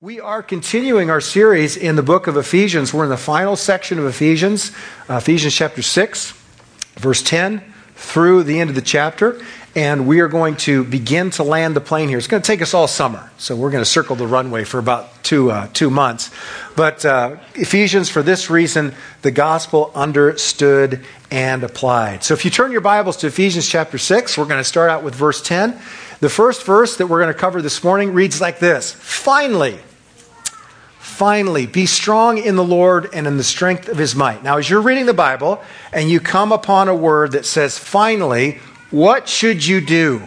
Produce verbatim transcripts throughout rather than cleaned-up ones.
We are continuing our series in the book of Ephesians. We're in the final section of Ephesians, uh, Ephesians chapter six, verse ten, through the end of the chapter. And we are going to begin to land the plane here. It's going to take us all summer. So we're going to circle the runway for about two, uh, two months. But uh, Ephesians, for this reason, the gospel understood and applied. So if you turn your Bibles to Ephesians chapter six, we're going to start out with verse ten. The first verse that we're going to cover this morning reads like this. Finally, finally, be strong in the Lord and in the strength of his might. Now, as you're reading the Bible and you come upon a word that says, finally, what should you do?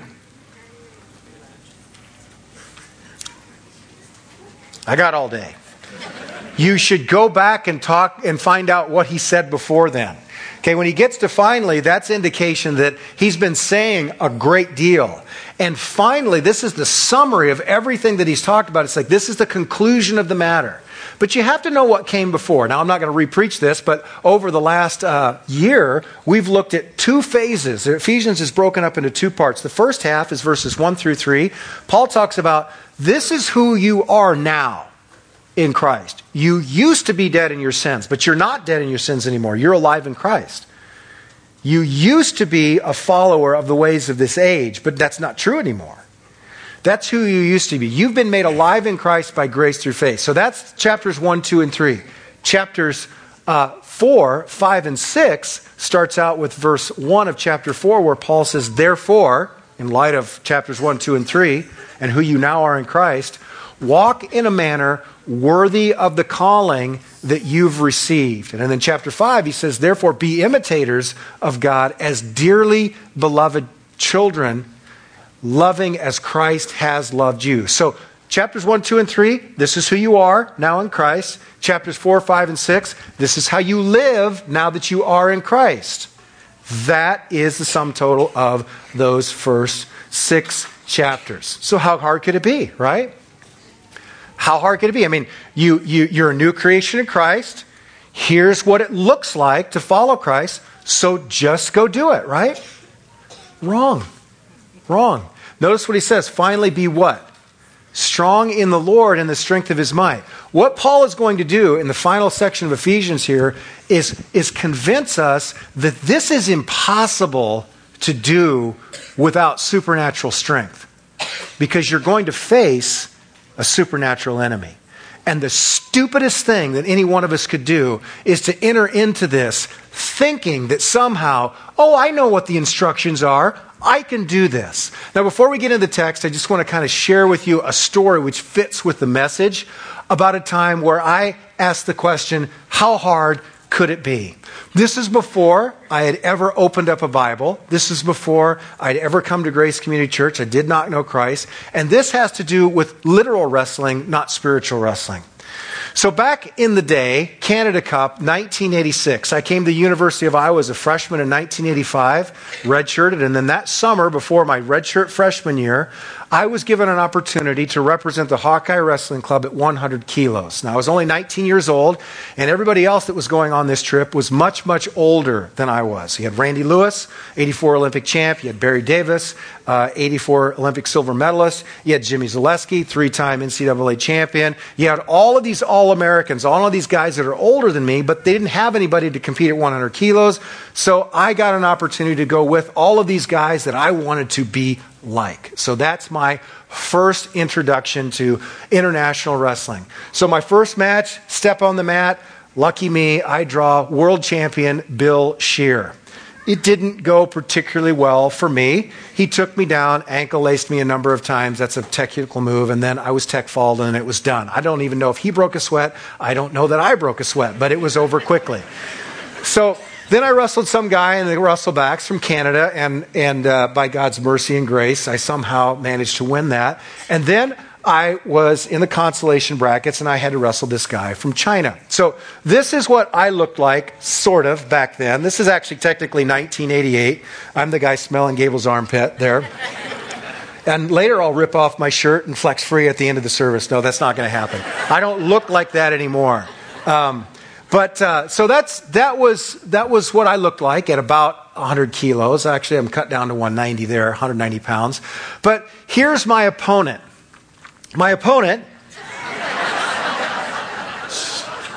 I got all day. You should go back and talk and find out what he said before then. Okay, when he gets to finally, that's indication that he's been saying a great deal. And finally, this is the summary of everything that he's talked about. It's like, this is the conclusion of the matter. But you have to know what came before. Now, I'm not going to re-preach this, but over the last uh, year, we've looked at two phases. Ephesians is broken up into two parts. The first half is verses one through three. Paul talks about, this is who you are now in Christ. You used to be dead in your sins, but you're not dead in your sins anymore. You're alive in Christ. You used to be a follower of the ways of this age, but that's not true anymore. That's who you used to be. You've been made alive in Christ by grace through faith. So that's chapters one, two, and three. Chapters uh, four, five, and six starts out with verse one of chapter four, where Paul says, therefore, in light of chapters one, two, and three, and who you now are in Christ, walk in a manner worthy of the calling that you've received. And then in chapter five, he says, therefore, be imitators of God as dearly beloved children, loving as Christ has loved you. So chapters one, two, and three, this is who you are now in Christ. Chapters four, five, and six, this is how you live now that you are in Christ. That is the sum total of those first six chapters. So how hard could it be, right? How hard could it be? I mean, you, you, you're a new creation in Christ. Here's what it looks like to follow Christ. So just go do it, right? Wrong. Wrong. Notice what he says. Finally, be what? Strong in the Lord and the strength of his might. What Paul is going to do in the final section of Ephesians here is, is convince us that this is impossible to do without supernatural strength. Because you're going to face a supernatural enemy. And the stupidest thing that any one of us could do is to enter into this thinking that somehow, oh, I know what the instructions are. I can do this. Now, before we get into the text, I just want to kind of share with you a story which fits with the message about a time where I asked the question, how hard could it be? This is before I had ever opened up a Bible. This is before I'd ever come to Grace Community Church. I did not know Christ. And this has to do with literal wrestling, not spiritual wrestling. So back in the day, Canada Cup, nineteen eighty-six, I came to the University of Iowa as a freshman in nineteen eighty-five, redshirted, and then that summer before my redshirt freshman year, I was given an opportunity to represent the Hawkeye Wrestling Club at one hundred kilos. Now, I was only nineteen years old, and everybody else that was going on this trip was much, much older than I was. You had Randy Lewis, eighty-four Olympic champ. You had Barry Davis, uh, eighty-four Olympic silver medalist. You had Jimmy Zaleski, three-time N C double A champion. You had all of these All-Americans, all of these guys that are older than me, but they didn't have anybody to compete at one hundred kilos. So I got an opportunity to go with all of these guys that I wanted to be like. So that's my first introduction to international wrestling. So my first match, step on the mat, lucky me, I draw world champion Bill Scheer. It didn't go particularly well for me. He took me down, ankle laced me a number of times. That's a technical move. And then I was tech fauled and it was done. I don't even know if he broke a sweat. I don't know that I broke a sweat, but it was over quickly. So then I wrestled some guy in the Wrestlebacks from Canada, and, and uh, by God's mercy and grace, I somehow managed to win that. And then I was in the consolation brackets, and I had to wrestle this guy from China. So this is what I looked like, sort of, back then. This is actually technically nineteen eighty-eight. I'm the guy smelling Gable's armpit there. And later I'll rip off my shirt and flex free at the end of the service. No, that's not going to happen. I don't look like that anymore. Um, But uh, so that's that was that was what I looked like at about one hundred kilos. Actually, I'm cut down to one ninety there, one hundred ninety pounds. But here's my opponent. My opponent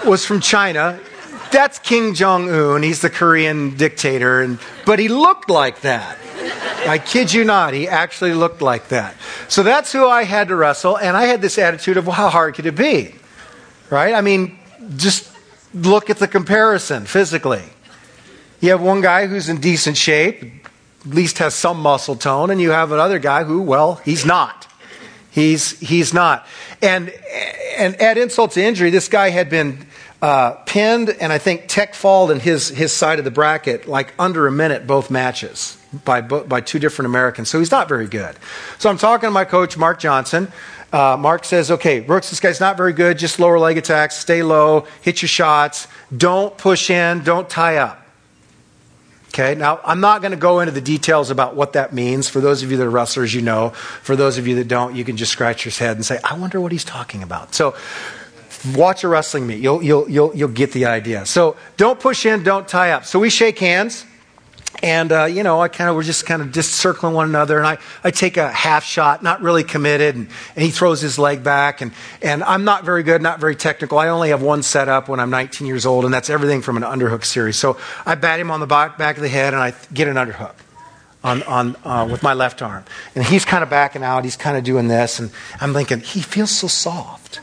was from China. That's Kim Jong-un. He's the Korean dictator. And, but he looked like that. I kid you not. He actually looked like that. So that's who I had to wrestle. And I had this attitude of, well, how hard could it be? Right? I mean, just look at the comparison physically. You have one guy who's in decent shape, at least has some muscle tone, and you have another guy who, well, he's not. He's he's not. And and add insult to injury, this guy had been uh, pinned and I think tech falled in his his side of the bracket like under a minute both matches by by two different Americans. So he's not very good. So I'm talking to my coach, Mark Johnson. Uh, Mark says, okay, Brooks, this guy's not very good. Just lower leg attacks, stay low, hit your shots, don't push in, don't tie up. Okay, now I'm not going to go into the details about what that means. For those of you that are wrestlers, you know. For those of you that don't, you can just scratch your head and say, I wonder what he's talking about. So watch a wrestling meet. You'll, you'll, you'll, you'll get the idea. So don't push in, don't tie up. So we shake hands. And, uh, you know, I kind of, we're just kind of just circling one another. And I, I take a half shot, not really committed. And, and he throws his leg back. And, and I'm not very good, not very technical. I only have one set up when I'm nineteen years old. And that's everything from an underhook series. So I bat him on the back, back of the head and I get an underhook on, on, uh, with my left arm. And he's kind of backing out. He's kind of doing this. And I'm thinking, he feels so soft.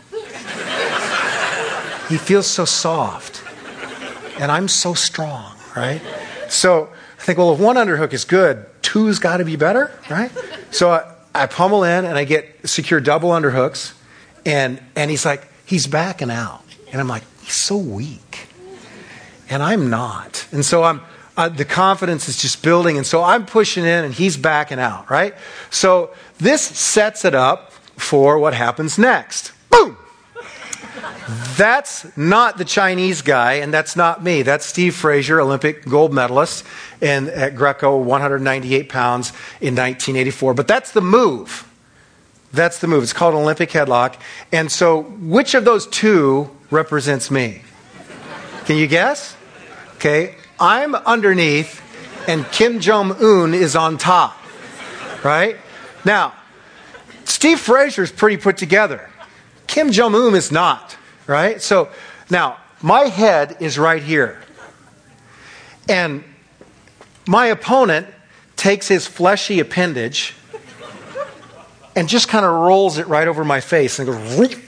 He feels so soft. And I'm so strong, right? So I think, well, if one underhook is good, two's got to be better, right? So I, I pummel in and I get secure double underhooks, and and he's like, he's backing out, and I'm like, he's so weak, and I'm not, and so I'm uh, the confidence is just building, and so I'm pushing in, and he's backing out, right? So this sets it up for what happens next. Boom. That's not the Chinese guy, and that's not me. That's Steve Frazier, Olympic gold medalist in, at Greco, one hundred ninety-eight pounds in nineteen eighty-four. But that's the move. That's the move. It's called an Olympic headlock. And so which of those two represents me? Can you guess? Okay, I'm underneath, and Kim Jong-un is on top. Right? Now, Steve Frazier's pretty put together. Kim Jong-un is not. Right? So now my head is right here. And my opponent takes his fleshy appendage and just kind of rolls it right over my face and goes, Reep.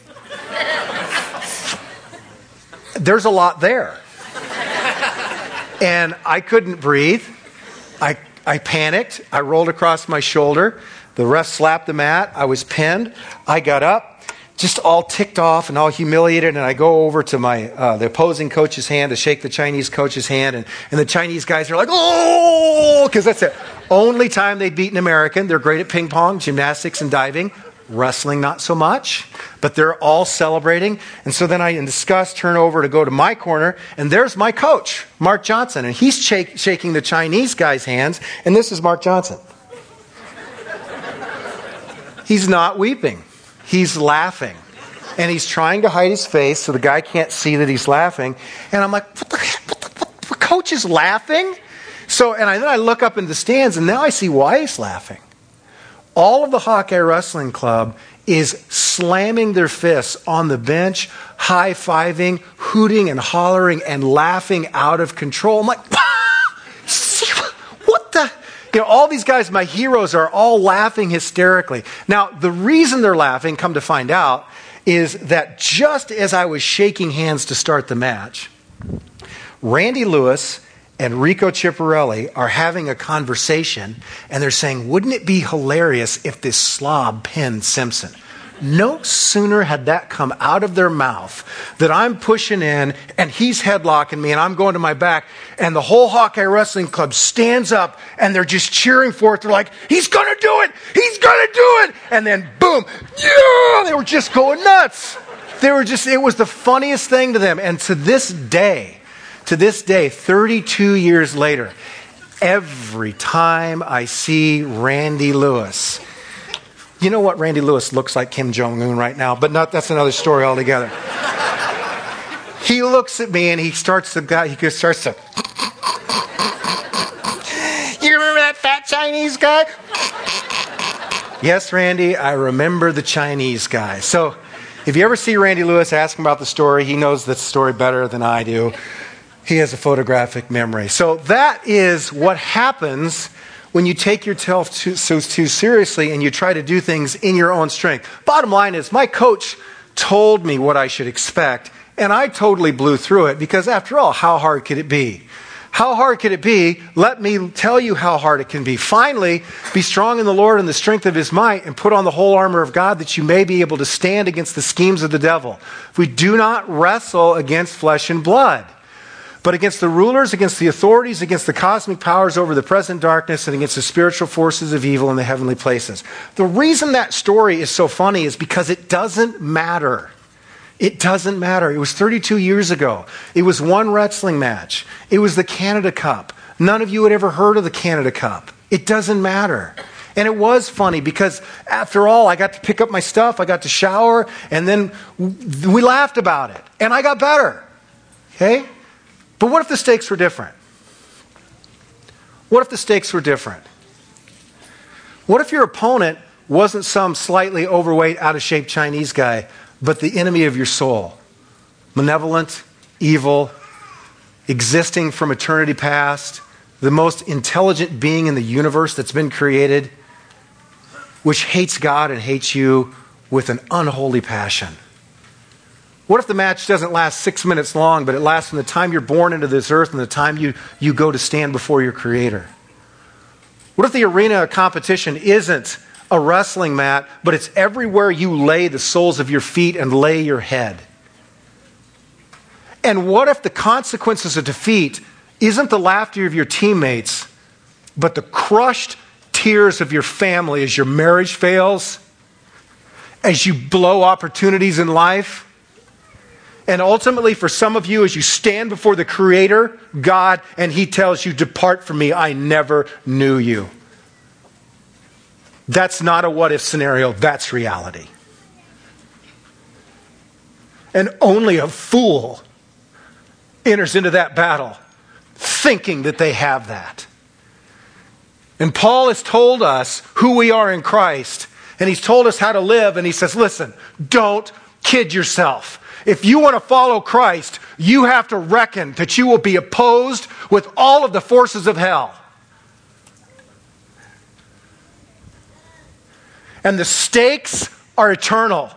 There's a lot there. And I couldn't breathe. I I panicked. I rolled across my shoulder. The ref slapped the mat. I was pinned. I got up. Just all ticked off and all humiliated, and I go over to my uh, the opposing coach's hand to shake the Chinese coach's hand, and, and the Chinese guys are like, oh, because that's the only time they beat an American. They're great at ping pong, gymnastics, and diving. Wrestling, not so much, but they're all celebrating. And so then I, in disgust, turn over to go to my corner, and there's my coach, Mark Johnson, and he's shake, shaking the Chinese guy's hands, and this is Mark Johnson. He's not weeping. He's laughing, and he's trying to hide his face so the guy can't see that he's laughing. And I'm like, what the heck? What the, what, the coach is laughing? So, and I, then I look up in the stands, and now I see why he's laughing. All of the Hawkeye Wrestling Club is slamming their fists on the bench, high-fiving, hooting and hollering, and laughing out of control. I'm like, ah! See, what the... You know, all these guys, my heroes, are all laughing hysterically. Now, the reason they're laughing, come to find out, is that just as I was shaking hands to start the match, Randy Lewis and Rico Chiapparelli are having a conversation, and they're saying, wouldn't it be hilarious if this slob pinned Simpson? No sooner had that come out of their mouth that I'm pushing in and he's headlocking me and I'm going to my back, and the whole Hawkeye Wrestling Club stands up and they're just cheering for it. They're like, he's going to do it! He's going to do it! And then boom, yeah! They were just going nuts. They were just, it was the funniest thing to them. And to this day, to this day, thirty-two years later, every time I see Randy Lewis, you know what? Randy Lewis looks like Kim Jong-un right now, but not, that's another story altogether. He looks at me and he starts to, he starts to, you remember that fat Chinese guy? Yes, Randy, I remember the Chinese guy. So If you ever see Randy Lewis, ask him about the story. He knows the story better than I do. He has a photographic memory. So that is what happens when you take yourself too, so too seriously and you try to do things in your own strength. Bottom line is, my coach told me what I should expect, and I totally blew through it because, after all, how hard could it be? How hard could it be? Let me tell you how hard it can be. Finally, be strong in the Lord and the strength of his might, and put on the whole armor of God that you may be able to stand against the schemes of the devil. We do not wrestle against flesh and blood, but against the rulers, against the authorities, against the cosmic powers over the present darkness, and against the spiritual forces of evil in the heavenly places. The reason that story is so funny is because it doesn't matter. It doesn't matter. It was thirty-two years ago. It was one wrestling match. It was the Canada Cup. None of you had ever heard of the Canada Cup. It doesn't matter. And it was funny because, after all, I got to pick up my stuff, I got to shower, and then we laughed about it. And I got better. Okay? But what if the stakes were different? What if the stakes were different? What if your opponent wasn't some slightly overweight, out-of-shape Chinese guy, but the enemy of your soul? Malevolent, evil, existing from eternity past, the most intelligent being in the universe that's been created, which hates God and hates you with an unholy passion. What if the match doesn't last six minutes long, but it lasts from the time you're born into this earth and the time you, you go to stand before your Creator? What if the arena of competition isn't a wrestling mat, but it's everywhere you lay the soles of your feet and lay your head? And what if the consequences of defeat isn't the laughter of your teammates, but the crushed tears of your family as your marriage fails, as you blow opportunities in life? And ultimately, for some of you, as you stand before the Creator, God, and He tells you, "Depart from me, I never knew you." That's not a what-if scenario, that's reality. And only a fool enters into that battle thinking that they have that. And Paul has told us who we are in Christ, and he's told us how to live, and he says, listen, don't kid yourself. If you want to follow Christ, you have to reckon that you will be opposed with all of the forces of hell. And the stakes are eternal.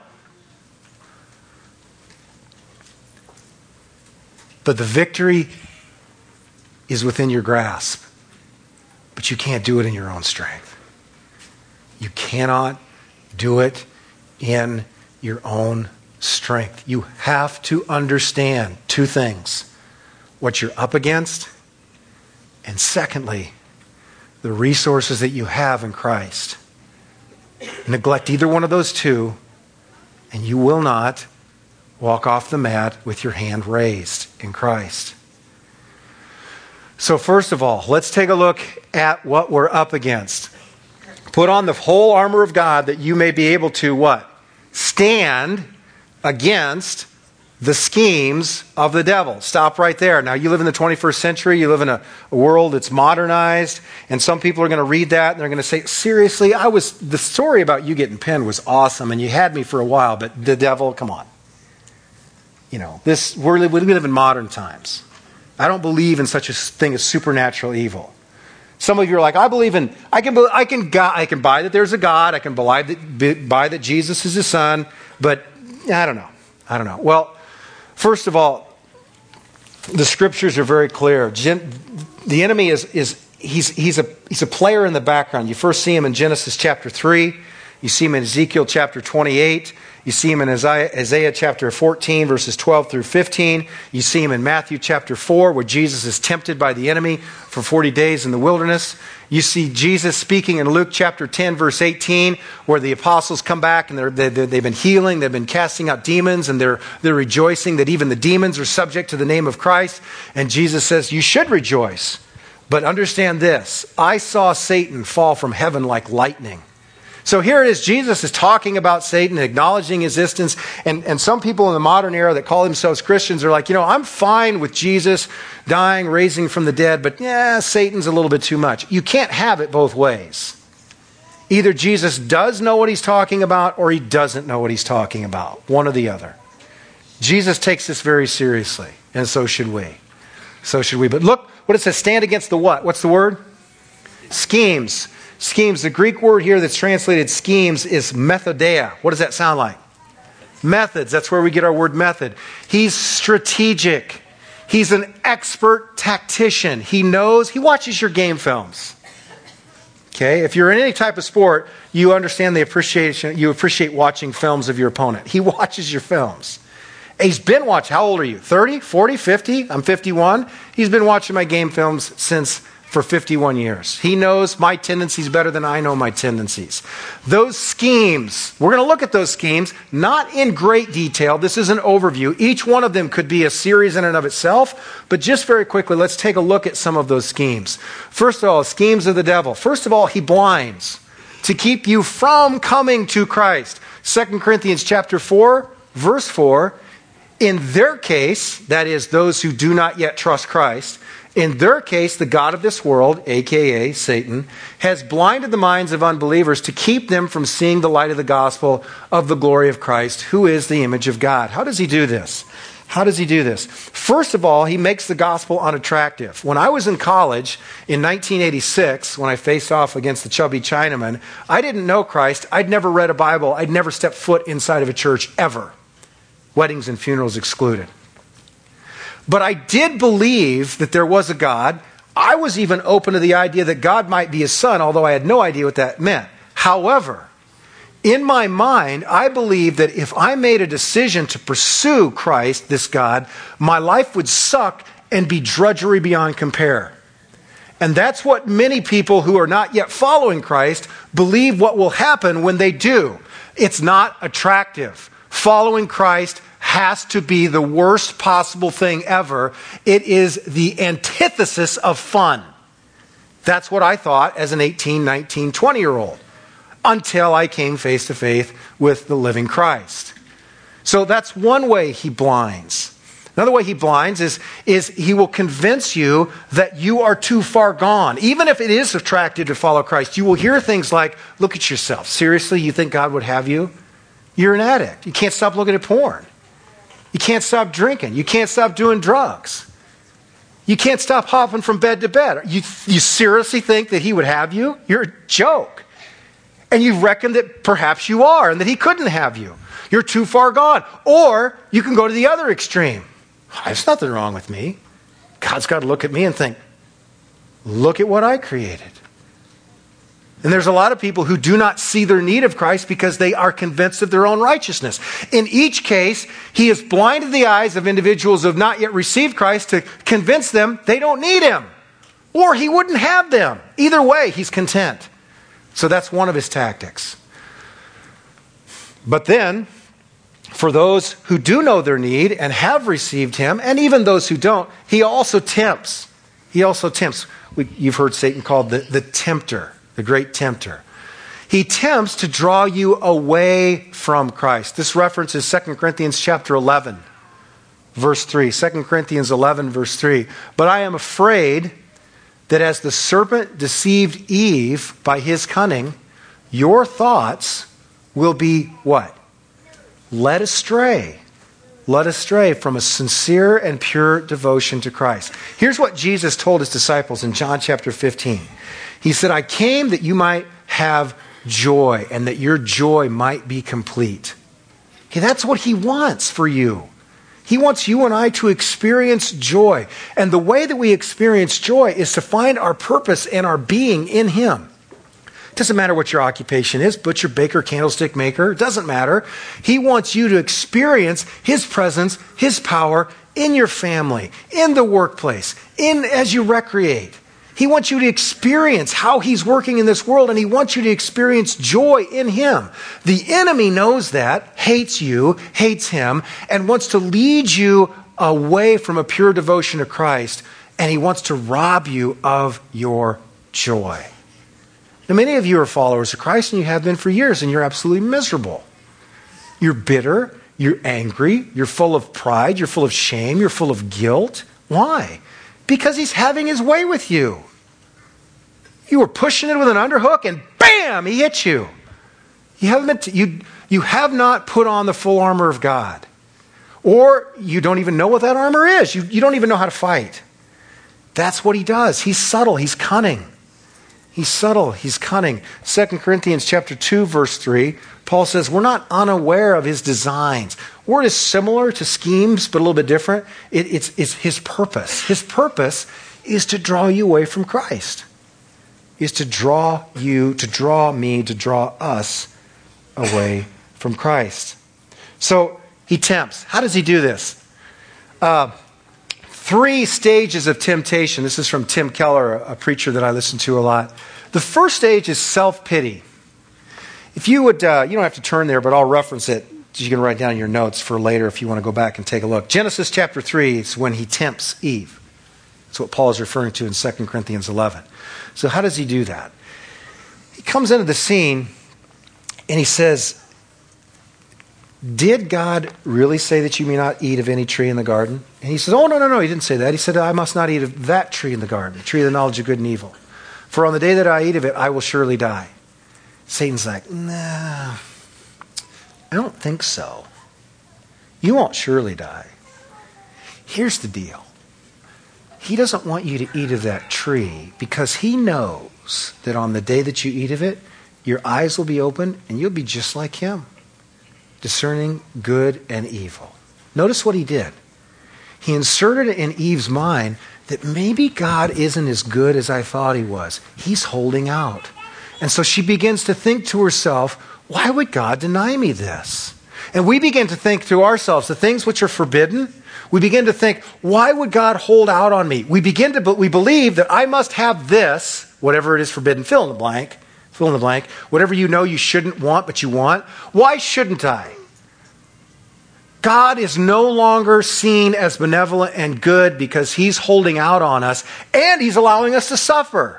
But the victory is within your grasp. But you can't do it in your own strength. You cannot do it in your own strength. You have to understand two things: what you're up against, and secondly, the resources that you have in Christ. Neglect either one of those two, and you will not walk off the mat with your hand raised in Christ. So first of all, let's take a look at what we're up against. Put on the whole armor of God that you may be able to what? Stand against the schemes of the devil. Stop right there. Now, you live in the twenty-first century. You live in a, a world that's modernized. And some people are going to read that and they're going to say, seriously, I was, the story about you getting pinned was awesome and you had me for a while, but the devil, come on. You know, this, we're, we live in modern times. I don't believe in such a thing as supernatural evil. Some of you are like, I believe in, I can, I can, I can buy that there's a God. I can buy that, buy that Jesus is his son, but I don't know. I don't know. Well, first of all, the scriptures are very clear. Gen, the enemy is, is he's, he's, a, he's a player in the background. You first see him in Genesis chapter three. You see him in Ezekiel chapter twenty-eight. You see him in Isaiah, Isaiah chapter fourteen, verses twelve through fifteen. You see him in Matthew chapter four, where Jesus is tempted by the enemy for forty days in the wilderness. You see Jesus speaking in Luke chapter ten, verse eighteen, where the apostles come back and they're, they, they've been healing, they've been casting out demons, and they're, they're rejoicing that even the demons are subject to the name of Christ. And Jesus says, you should rejoice. But understand this, I saw Satan fall from heaven like lightning. So here it is, Jesus is talking about Satan, acknowledging his existence, and, and some people in the modern era that call themselves Christians are like, you know, I'm fine with Jesus dying, raising from the dead, but yeah, Satan's a little bit too much. You can't have it both ways. Either Jesus does know what he's talking about or he doesn't know what he's talking about. One or the other. Jesus takes this very seriously, and so should we. So should we. But look what it says, stand against the what? What's the word? Schemes. Schemes. The Greek word here that's translated schemes is methodeia. What does that sound like? Methods. That's where we get our word method. He's strategic. He's an expert tactician. He knows, he watches your game films. Okay? If you're in any type of sport, you understand the appreciation, you appreciate watching films of your opponent. He watches your films. He's been watching, how old are you? thirty, forty, fifty? I'm fifty-one. He's been watching my game films since for fifty-one years. He knows my tendencies better than I know my tendencies. Those schemes, we're going to look at those schemes, not in great detail. This is an overview. Each one of them could be a series in and of itself, but just very quickly, let's take a look at some of those schemes. First of all, schemes of the devil. First of all, he blinds to keep you from coming to Christ. Second Corinthians chapter four, verse four, in their case, that is, those who do not yet trust Christ, in their case, the god of this world, a k a. Satan, has blinded the minds of unbelievers to keep them from seeing the light of the gospel of the glory of Christ, who is the image of God. How does he do this? How does he do this? First of all, he makes the gospel unattractive. When I was in college in nineteen eighty-six, when I faced off against the chubby Chinaman, I didn't know Christ. I'd never read a Bible. I'd never stepped foot inside of a church ever. Weddings and funerals excluded. But I did believe that there was a God. I was even open to the idea that God might be his son, although I had no idea what that meant. However, in my mind, I believed that if I made a decision to pursue Christ, this God, my life would suck and be drudgery beyond compare. And that's what many people who are not yet following Christ believe what will happen when they do. It's not attractive. Following Christ has to be the worst possible thing ever. It is the antithesis of fun. That's what I thought as an eighteen, nineteen, twenty-year-old. Until I came face to face with the living Christ. So that's one way he blinds. Another way he blinds is, is he will convince you that you are too far gone. Even if it is attractive to follow Christ, you will hear things like, look at yourself. Seriously, you think God would have you? You're an addict. You can't stop looking at porn. You can't stop drinking. You can't stop doing drugs. You can't stop hopping from bed to bed. You, you seriously think that he would have you? You're a joke. And you reckon that perhaps you are and that he couldn't have you. You're too far gone. Or you can go to the other extreme. There's nothing wrong with me. God's got to look at me and think, look at what I created. And there's a lot of people who do not see their need of Christ because they are convinced of their own righteousness. In each case, he has blinded the eyes of individuals who have not yet received Christ to convince them they don't need him. Or he wouldn't have them. Either way, he's content. So that's one of his tactics. But then, for those who do know their need and have received him, and even those who don't, he also tempts. He also tempts. We, you've heard Satan called the, the tempter. The great tempter. He tempts to draw you away from Christ. This reference is Second Corinthians chapter eleven, verse three. Second Corinthians eleven, verse three. But I am afraid that as the serpent deceived Eve by his cunning, your thoughts will be what? Led astray. Led astray from a sincere and pure devotion to Christ. Here's what Jesus told his disciples in John chapter fifteen. He said, I came that you might have joy and that your joy might be complete. Okay, that's what he wants for you. He wants you and I to experience joy. And the way that we experience joy is to find our purpose and our being in him. It doesn't matter what your occupation is, butcher, baker, candlestick maker. It doesn't matter. He wants you to experience his presence, his power in your family, in the workplace, in as you recreate. He wants you to experience how he's working in this world, and he wants you to experience joy in him. The enemy knows that, hates you, hates him, and wants to lead you away from a pure devotion to Christ, and he wants to rob you of your joy. Now, many of you are followers of Christ, and you have been for years, and you're absolutely miserable. You're bitter, you're angry, you're full of pride, you're full of shame, you're full of guilt. Why? Because he's having his way with you. You were pushing it with an underhook and bam, he hit you. You haven't been t- you, you have not put on the full armor of God. Or you don't even know what that armor is. You, you don't even know how to fight. That's what he does. He's subtle. He's cunning. He's subtle. He's cunning. Second Corinthians chapter two, verse three, Paul says, we're not unaware of his designs. Word is similar to schemes, but a little bit different. It, it's, it's his purpose. His purpose is to draw you away from Christ. Is to draw you, to draw me, to draw us away from Christ. So he tempts. How does he do this? Uh, three stages of temptation. This is from Tim Keller, a preacher that I listen to a lot. The first stage is self-pity. If you would, uh, you don't have to turn there, but I'll reference it. You can write down your notes for later if you want to go back and take a look. Genesis chapter three is when he tempts Eve. That's what Paul is referring to in Second Corinthians eleven. So how does he do that? He comes into the scene and he says, did God really say that you may not eat of any tree in the garden? And he says, oh, no, no, no, he didn't say that. He said, I must not eat of that tree in the garden, the tree of the knowledge of good and evil. For on the day that I eat of it, I will surely die. Satan's like, nah, I don't think so. You won't surely die. Here's the deal. He doesn't want you to eat of that tree because he knows that on the day that you eat of it, your eyes will be open and you'll be just like him, discerning good and evil. Notice what he did. He inserted in Eve's mind that maybe God isn't as good as I thought he was. He's holding out. And so she begins to think to herself, why would God deny me this? And we begin to think to ourselves, the things which are forbidden, we begin to think, why would God hold out on me? We begin to, but we believe that I must have this, whatever it is forbidden, fill in the blank, fill in the blank, whatever you know you shouldn't want, but you want. Why shouldn't I? God is no longer seen as benevolent and good because he's holding out on us and he's allowing us to suffer.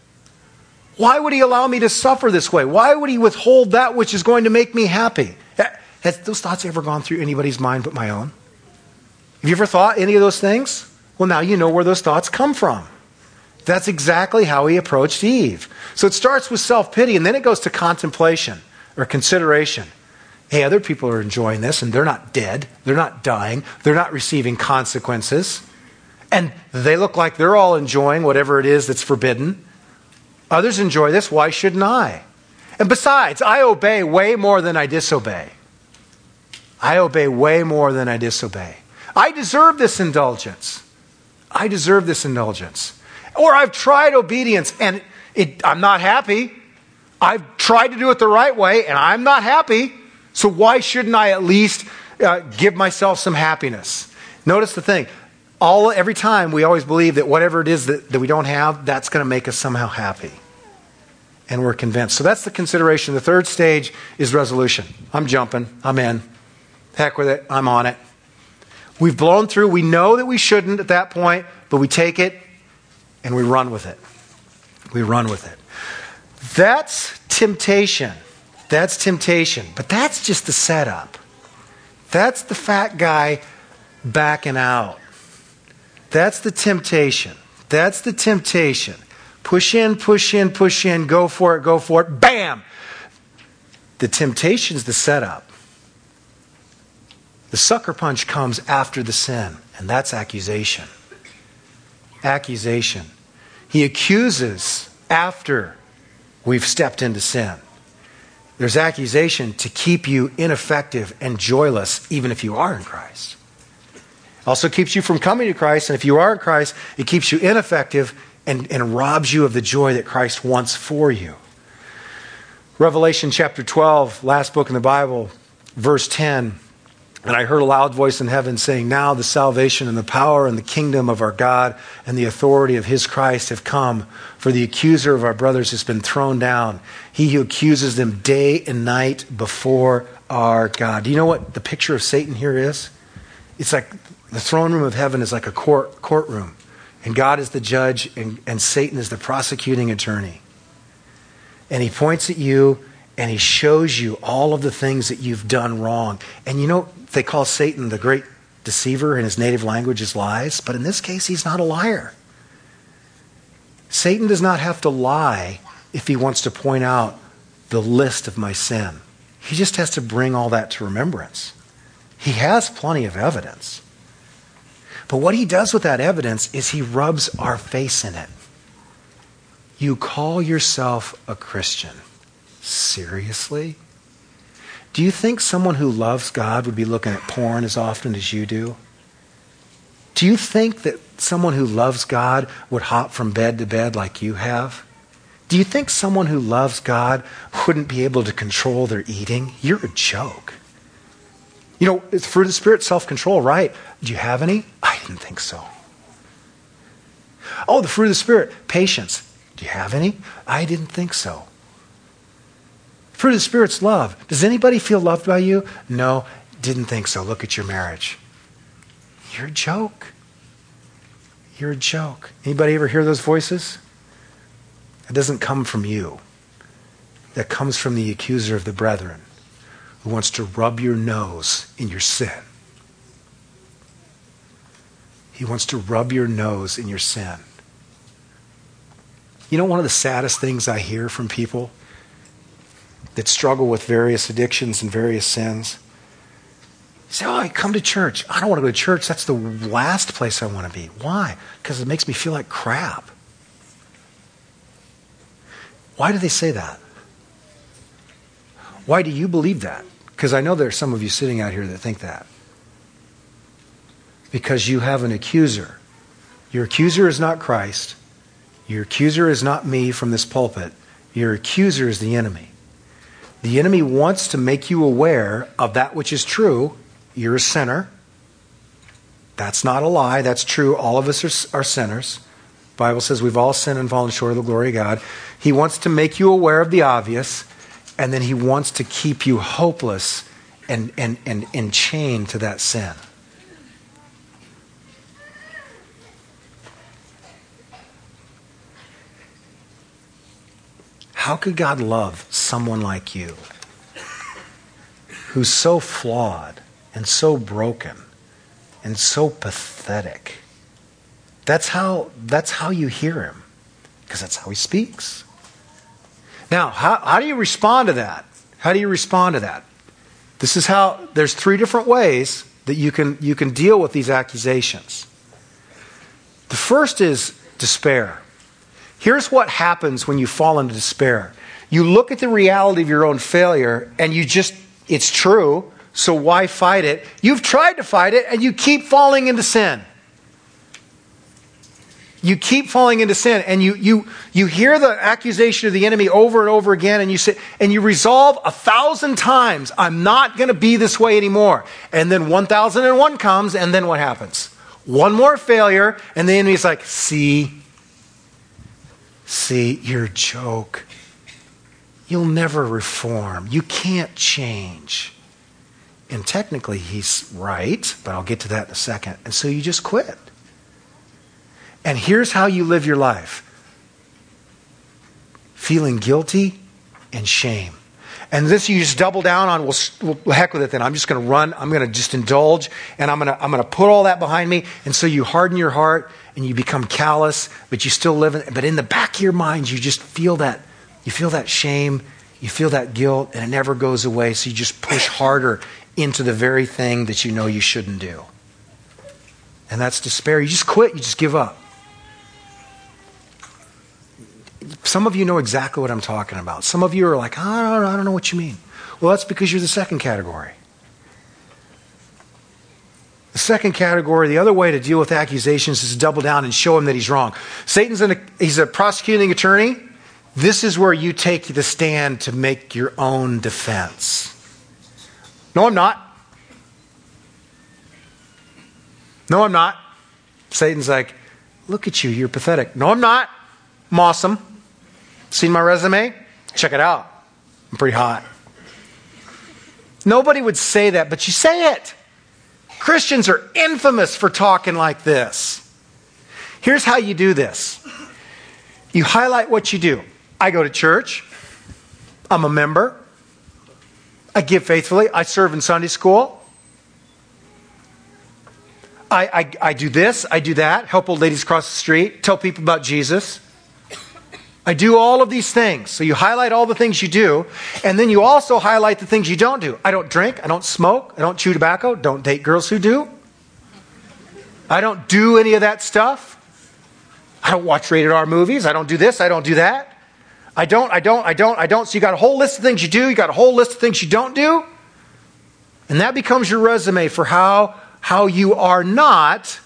Why would he allow me to suffer this way? Why would he withhold that which is going to make me happy? Has those thoughts ever gone through anybody's mind but my own? Have you ever thought any of those things? Well, now you know where those thoughts come from. That's exactly how he approached Eve. So it starts with self-pity and then it goes to contemplation or consideration. Hey, other people are enjoying this and they're not dead. They're not dying. They're not receiving consequences. And they look like they're all enjoying whatever it is that's forbidden. Others enjoy this. Why shouldn't I? And besides, I obey way more than I disobey. I obey way more than I disobey. I deserve this indulgence. I deserve this indulgence. Or I've tried obedience and it, I'm not happy. I've tried to do it the right way and I'm not happy. So why shouldn't I at least uh, give myself some happiness? Notice the thing. All every time we always believe that whatever it is that, that we don't have, that's going to make us somehow happy. And we're convinced. So that's the consideration. The third stage is resolution. I'm jumping. I'm in. Heck with it. I'm on it. We've blown through. We know that we shouldn't at that point, but we take it and we run with it. We run with it. That's temptation. That's temptation. But that's just the setup. That's the fat guy backing out. That's the temptation. That's the temptation. Push in, push in, push in, go for it, go for it. Bam! The temptation's the setup. The sucker punch comes after the sin, and that's accusation. Accusation. He accuses after we've stepped into sin. There's accusation to keep you ineffective and joyless, even if you are in Christ. Also keeps you from coming to Christ, and if you are in Christ, it keeps you ineffective and, and robs you of the joy that Christ wants for you. Revelation chapter twelve, last book in the Bible, verse ten. And I heard a loud voice in heaven saying, now the salvation and the power and the kingdom of our God and the authority of his Christ have come. For the accuser of our brothers has been thrown down. He who accuses them day and night before our God. Do you know what the picture of Satan here is? It's like the throne room of heaven is like a court courtroom. And God is the judge and, and Satan is the prosecuting attorney. And he points at you and he shows you all of the things that you've done wrong. And you know, they call Satan the great deceiver, and his native language is lies. But in this case, he's not a liar. Satan does not have to lie if he wants to point out the list of my sin. He just has to bring all that to remembrance. He has plenty of evidence. But what he does with that evidence is he rubs our face in it. You call yourself a Christian. Seriously? Do you think someone who loves God would be looking at porn as often as you do? Do you think that someone who loves God would hop from bed to bed like you have? Do you think someone who loves God wouldn't be able to control their eating? You're a joke. You know, it's fruit of the Spirit, self-control, right? Do you have any? I didn't think so. Oh, the fruit of the Spirit, patience. Do you have any? I didn't think so. Fruit of the Spirit's love. Does anybody feel loved by you? No, didn't think so. Look at your marriage. You're a joke. You're a joke. Anybody ever hear those voices? It doesn't come from you. That comes from the accuser of the brethren, who wants to rub your nose in your sin. He wants to rub your nose in your sin. You know, one of the saddest things I hear from people that struggle with various addictions and various sins, you say, oh, I come to church. I don't want to go to church. That's the last place I want to be. Why? Because it makes me feel like crap. Why do they say that? Why do you believe that? Because I know there are some of you sitting out here that think that. Because you have an accuser. Your accuser is not Christ. Your accuser is not me from this pulpit. Your accuser is the enemy. The enemy wants to make you aware of that which is true. You're a sinner. That's not a lie. That's true. All of us are, are sinners. The Bible says we've all sinned and fallen short of the glory of God. He wants to make you aware of the obvious, and then he wants to keep you hopeless and, and, and, and chained to that sin. How could God love someone like you who's so flawed and so broken and so pathetic? That's how, that's how you hear him, because that's how he speaks. Now, how, how do you respond to that? How do you respond to that? This is how, there's three different ways that you can, you can deal with these accusations. The first is despair. Here's what happens when you fall into despair. You look at the reality of your own failure and you just, it's true, so why fight it? You've tried to fight it and you keep falling into sin. You keep falling into sin, and you you you hear the accusation of the enemy over and over again, and you say, and you resolve a thousand times, I'm not going to be this way anymore. And then one thousand and one comes, and then what happens? One more failure, and the enemy's like, see, see, you're a joke. You'll never reform. You can't change. And technically, he's right, but I'll get to that in a second. And so you just quit. And here's how you live your life. Feeling guilty and shame. And this you just double down on, well, well heck with it then. I'm just going to run. I'm going to just indulge. And I'm going to I'm going to put all that behind me. And so you harden your heart and you become callous, but you still live in, but in the back of your mind, you just feel that, you feel that shame, you feel that guilt, and it never goes away. So you just push harder into the very thing that you know you shouldn't do. And that's despair. You just quit. You just give up. Some of you know exactly what I'm talking about. Some of you are like, I don't know, I don't know what you mean. Well, that's because you're the second category. The second category, the other way to deal with accusations is to double down and show him that he's wrong. Satan's an, he's a prosecuting attorney. This is where you take the stand to make your own defense. No, I'm not. No, I'm not. Satan's like, look at you, you're pathetic. No, I'm not. I'm awesome. Seen my resume? Check it out. I'm pretty hot. Nobody would say that, but you say it. Christians are infamous for talking like this. Here's how you do this. You highlight what you do. I go to church. I'm a member. I give faithfully. I serve in Sunday school. I, I, I do this. I do that. Help old ladies cross the street. Tell people about Jesus. I do all of these things. So you highlight all the things you do, and then you also highlight the things you don't do. I don't drink, I don't smoke, I don't chew tobacco, don't date girls who do. I don't do any of that stuff. I don't watch rated R movies. I don't do this, I don't do that. I don't, I don't, I don't, I don't. So you got a whole list of things you do, you got a whole list of things you don't do. And that becomes your resume for how, how you are not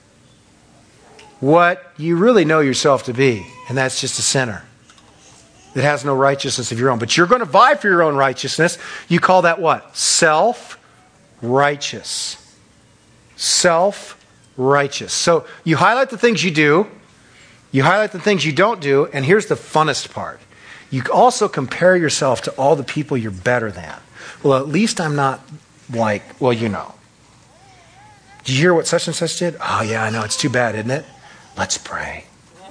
what you really know yourself to be. And that's just a sinner that has no righteousness of your own. But you're going to vie for your own righteousness. You call that what? Self-righteous. Self-righteous. So you highlight the things you do. You highlight the things you don't do. And here's the funnest part. You also compare yourself to all the people you're better than. Well, at least I'm not like, well, you know. Did you hear what such and such did? Oh, yeah, I know. It's too bad, isn't it? Let's pray.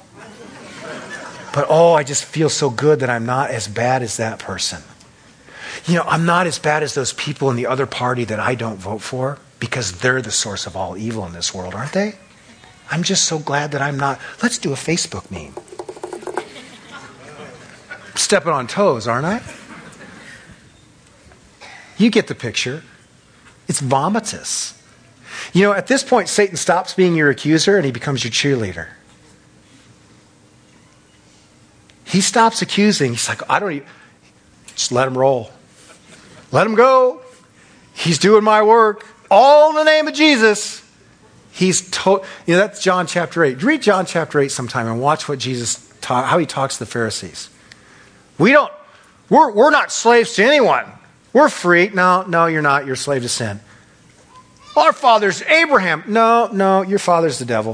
But oh, I just feel so good that I'm not as bad as that person. You know, I'm not as bad as those people in the other party that I don't vote for because they're the source of all evil in this world, aren't they? I'm just so glad that I'm not. Let's do a Facebook meme. Stepping on toes, aren't I? You get the picture. It's vomitous. You know, at this point, Satan stops being your accuser and he becomes your cheerleader. He stops accusing. He's like, I don't even, just let him roll. Let him go. He's doing my work. All in the name of Jesus. He's to, you know, that's John chapter eight. Read John chapter eight sometime and watch what Jesus taught, how he talks to the Pharisees. We don't, we're, we're not slaves to anyone. We're free. No, no, you're not. You're a slave to sin. Our father's Abraham. No, no, your father's the devil.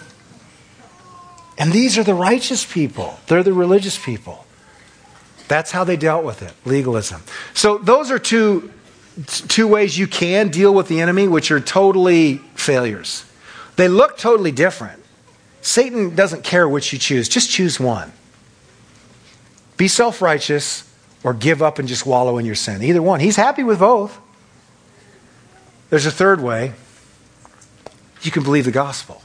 And these are the righteous people. They're the religious people. That's how they dealt with it, legalism. So those are two, two ways you can deal with the enemy, which are totally failures. They look totally different. Satan doesn't care which you choose. Just choose one. Be self-righteous or give up and just wallow in your sin. Either one. He's happy with both. There's a third way. You can believe the gospel.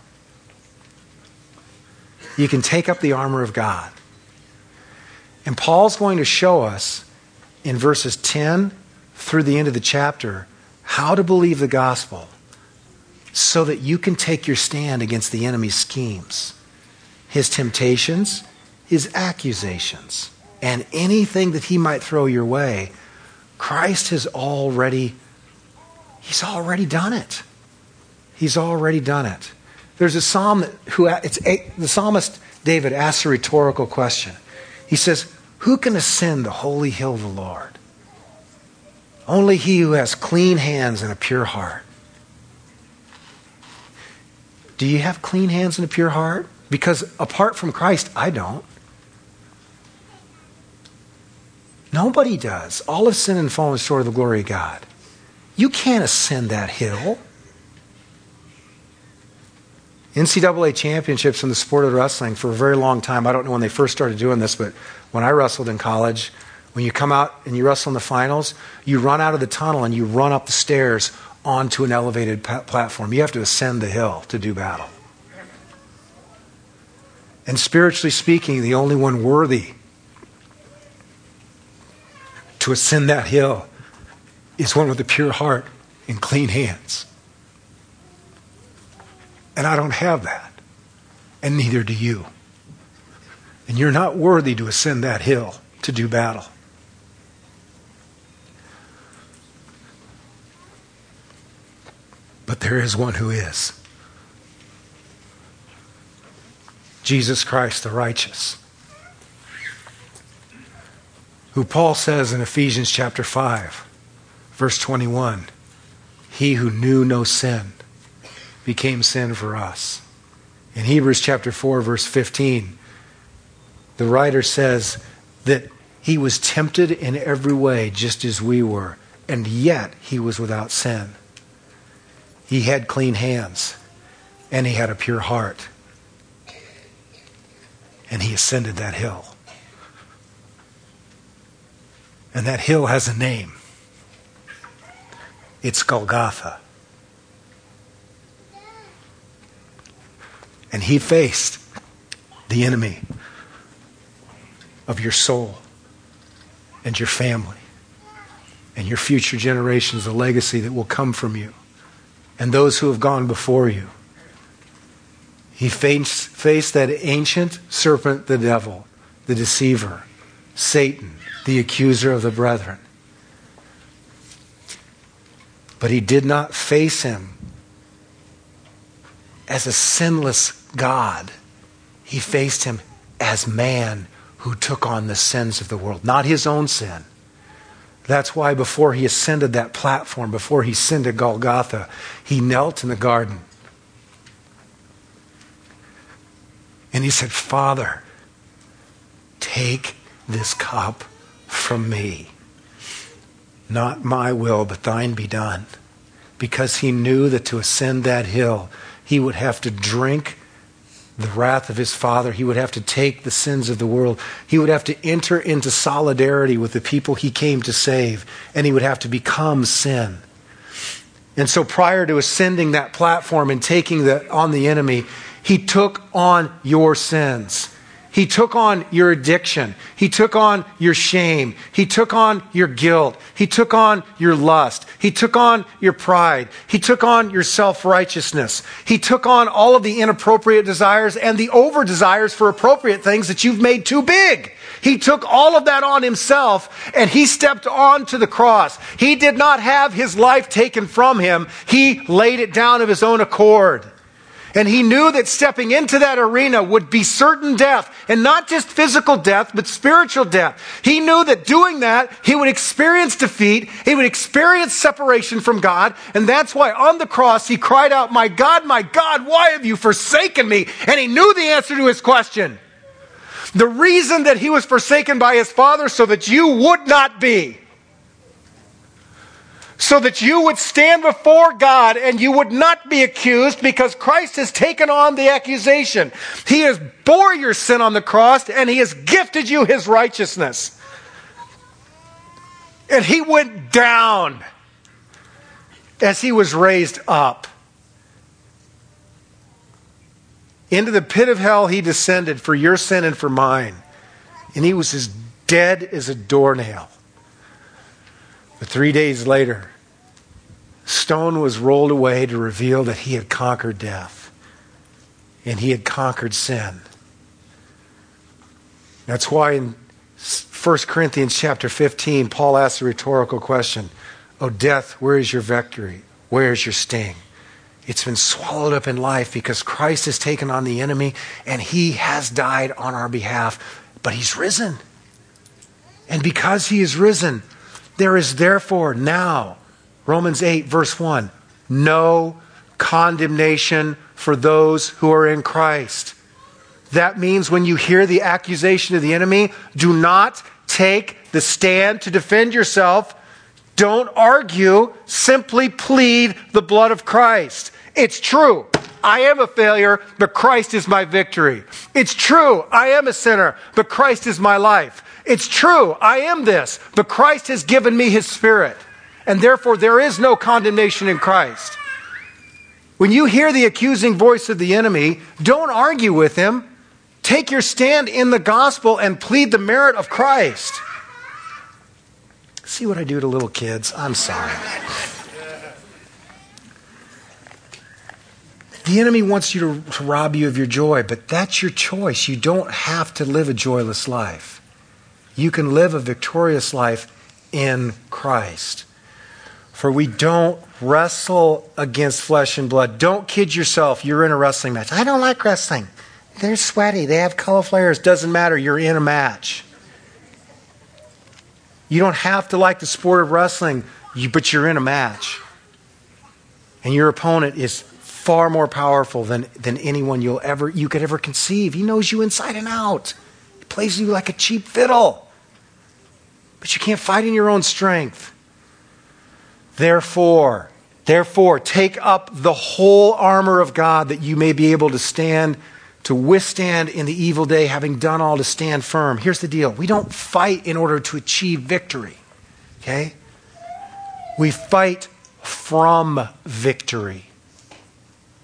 You can take up the armor of God. And Paul's going to show us in verses ten through the end of the chapter how to believe the gospel so that you can take your stand against the enemy's schemes, his temptations, his accusations, and anything that he might throw your way. Christ has already He's already done it. He's already done it. There's a psalm that who it's a, the psalmist David asks a rhetorical question. He says, "Who can ascend the holy hill of the Lord? Only he who has clean hands and a pure heart." Do you have clean hands and a pure heart? Because apart from Christ, I don't. Nobody does. All have sinned and fallen short of the glory of God. You can't ascend that hill. N C double A championships in the sport of wrestling for a very long time. I don't know when they first started doing this, but when I wrestled in college, when you come out and you wrestle in the finals, you run out of the tunnel and you run up the stairs onto an elevated pa- platform. You have to ascend the hill to do battle. And spiritually speaking, the only one worthy to ascend that hill is one with a pure heart and clean hands. And I don't have that. And neither do you. And you're not worthy to ascend that hill to do battle. But there is one who is. Jesus Christ the righteous. Who Paul says in Ephesians chapter five, verse twenty-one, he who knew no sin became sin for us. In Hebrews chapter four, verse fifteen, the writer says that he was tempted in every way just as we were, and yet he was without sin. He had clean hands, and he had a pure heart. And he ascended that hill. And that hill has a name. It's Golgotha. And he faced the enemy of your soul and your family and your future generations, the legacy that will come from you and those who have gone before you. He faced, faced that ancient serpent, the devil, the deceiver, Satan, the accuser of the brethren. But he did not face him as a sinless God. He faced him as man who took on the sins of the world, not his own sin. That's why before he ascended that platform, before he ascended Golgotha, he knelt in the garden. And he said, Father, take this cup from me. Not my will, but thine be done. Because he knew that to ascend that hill, he would have to drink the wrath of his Father. He would have to take the sins of the world. He would have to enter into solidarity with the people he came to save. And he would have to become sin. And so prior to ascending that platform and taking the, on the enemy, he took on your sins. He took on your addiction. He took on your shame. He took on your guilt. He took on your lust. He took on your pride. He took on your self-righteousness. He took on all of the inappropriate desires and the over-desires for appropriate things that you've made too big. He took all of that on himself and he stepped onto the cross. He did not have his life taken from him. He laid it down of his own accord. And he knew that stepping into that arena would be certain death. And not just physical death, but spiritual death. He knew that doing that, he would experience defeat. He would experience separation from God. And that's why on the cross, he cried out, my God, my God, why have you forsaken me? And he knew the answer to his question. The reason that he was forsaken by his Father, so that you would not be. So that you would stand before God and you would not be accused, because Christ has taken on the accusation. He has bore your sin on the cross and he has gifted you his righteousness. And he went down as he was raised up. Into the pit of hell he descended for your sin and for mine. And he was as dead as a doornail. But three days later, stone was rolled away to reveal that he had conquered death. And he had conquered sin. That's why in First Corinthians chapter fifteen, Paul asks a rhetorical question. Oh, death, where is your victory? Where is your sting? It's been swallowed up in life because Christ has taken on the enemy and he has died on our behalf. But he's risen. And because he is risen, there is therefore now, Romans eight verse one, no condemnation for those who are in Christ. That means when you hear the accusation of the enemy, do not take the stand to defend yourself. Don't argue, simply plead the blood of Christ. It's true, I am a failure, but Christ is my victory. It's true, I am a sinner, but Christ is my life. It's true, I am this, but Christ has given me his Spirit. And therefore there is no condemnation in Christ. When you hear the accusing voice of the enemy, don't argue with him. Take your stand in the gospel and plead the merit of Christ. See what I do to little kids? I'm sorry. The enemy wants you to, to rob you of your joy, but that's your choice. You don't have to live a joyless life. You can live a victorious life in Christ. For we don't wrestle against flesh and blood. Don't kid yourself. You're in a wrestling match. I don't like wrestling. They're sweaty. They have colorful hairs. Doesn't matter. You're in a match. You don't have to like the sport of wrestling, but you're in a match. And your opponent is far more powerful than, than anyone you'll ever you could ever conceive. He knows you inside and out. He plays you like a cheap fiddle. But you can't fight in your own strength. Therefore, therefore, take up the whole armor of God that you may be able to stand, to withstand in the evil day, having done all to stand firm. Here's the deal. We don't fight in order to achieve victory. Okay? We fight from victory.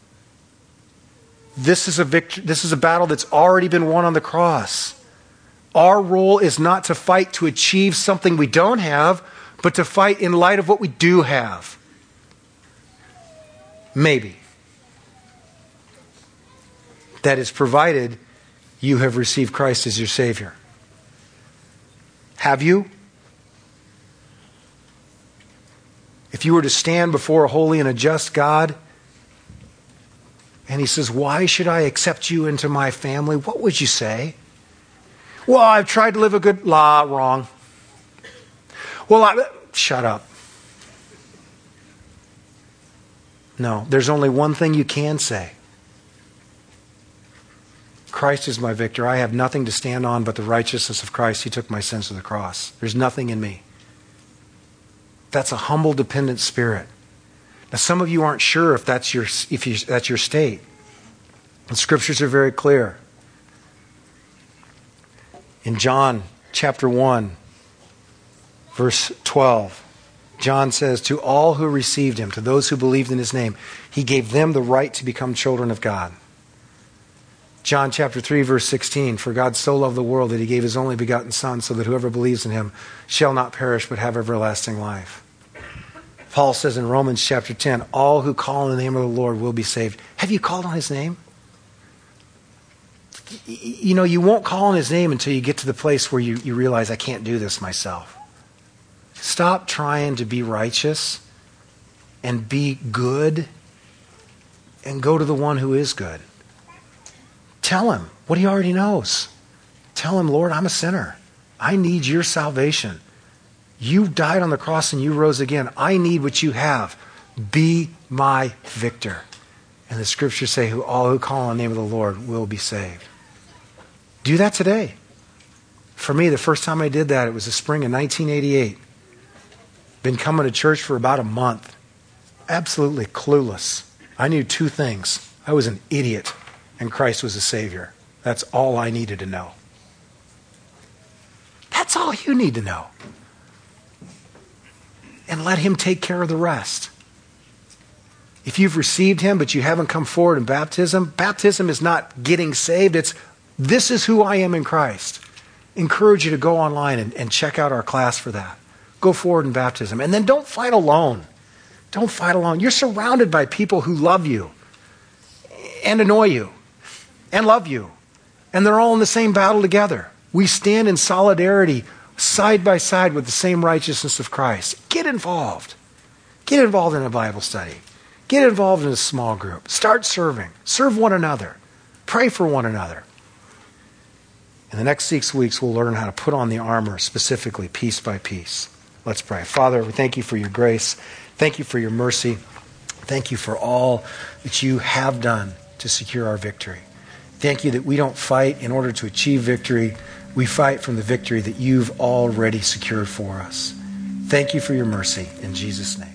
This is a victory, this is a battle that's already been won on the cross. Our role is not to fight to achieve something we don't have, but to fight in light of what we do have. Maybe. That is provided you have received Christ as your Savior. Have you? If you were to stand before a holy and a just God, and He says, why should I accept you into my family? What would you say? Well, I've tried to live a good... La, wrong. Well, I... Shut up. No, there's only one thing you can say. Christ is my victor. I have nothing to stand on but the righteousness of Christ. He took my sins to the cross. There's nothing in me. That's a humble, dependent spirit. Now, some of you aren't sure if that's your if you, that's your state. The scriptures are very clear. In John chapter one, verse twelve, John says, to all who received Him, to those who believed in His name, He gave them the right to become children of God. John chapter three, verse sixteen, for God so loved the world that He gave His only begotten Son, so that whoever believes in Him shall not perish but have everlasting life. Paul says in Romans chapter ten, all who call on the name of the Lord will be saved. Have you called on His name? You know, you won't call on His name until you get to the place where you, you realize, I can't do this myself. Stop trying to be righteous and be good and go to the one who is good. Tell Him what He already knows. Tell Him, Lord, I'm a sinner. I need your salvation. You died on the cross and you rose again. I need what you have. Be my victor. And the scriptures say, who all who call on the name of the Lord will be saved. Do that today. For me, the first time I did that, it was the spring of nineteen eighty-eight. Been coming to church for about a month. Absolutely clueless. I knew two things. I was an idiot and Christ was a Savior. That's all I needed to know. That's all you need to know. And let Him take care of the rest. If you've received Him but you haven't come forward in baptism, baptism is not getting saved. It's, this is who I am in Christ. Encourage you to go online and, and check out our class for that. Go forward in baptism. And then don't fight alone. Don't fight alone. You're surrounded by people who love you and annoy you and love you. And they're all in the same battle together. We stand in solidarity side by side with the same righteousness of Christ. Get involved. Get involved in a Bible study. Get involved in a small group. Start serving. Serve one another. Pray for one another. In the next six weeks, we'll learn how to put on the armor specifically, piece by piece. Let's pray. Father, we thank you for your grace. Thank you for your mercy. Thank you for all that you have done to secure our victory. Thank you that we don't fight in order to achieve victory. We fight from the victory that you've already secured for us. Thank you for your mercy. In Jesus' name.